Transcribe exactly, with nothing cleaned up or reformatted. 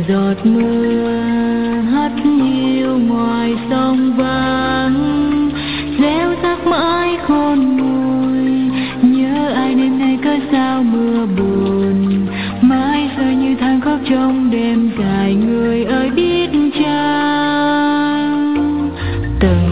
giọt mưa hắt hiu ngoài sông vắng, réo rắc mãi khôn nguôi. Nhớ ai đêm nay cớ sao mưa buồn, mãi rơi như than khóc trong đêm dài. Người ơi biết chăng từng